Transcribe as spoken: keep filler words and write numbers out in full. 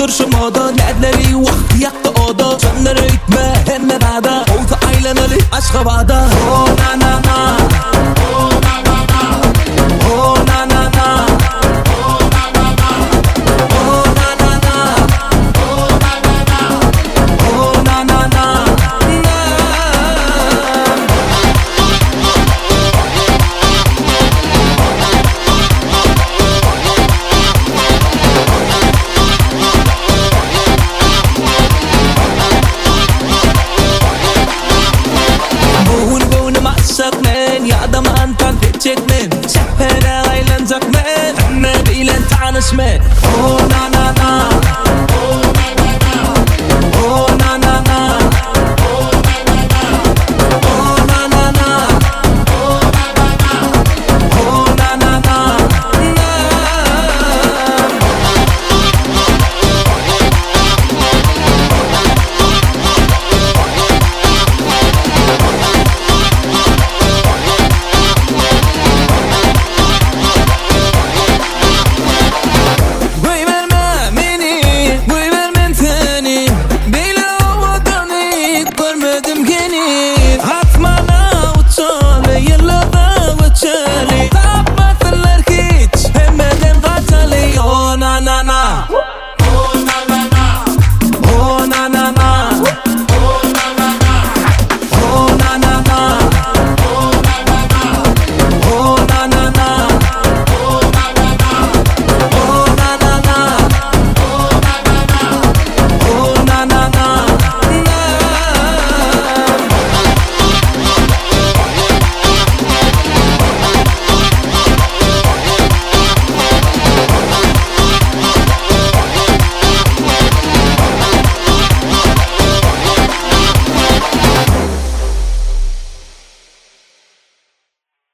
turşu moda ladlari vaqt yaqti oda jonlar aytma hamma bada o'zi aylanali ashqabada oh na na na oh na na na oh na na na oh na na na oh na na na oh na na na oh na na na Yadaman kan geçecekmen Şehre aylanacakmen Anne bilen tanışmen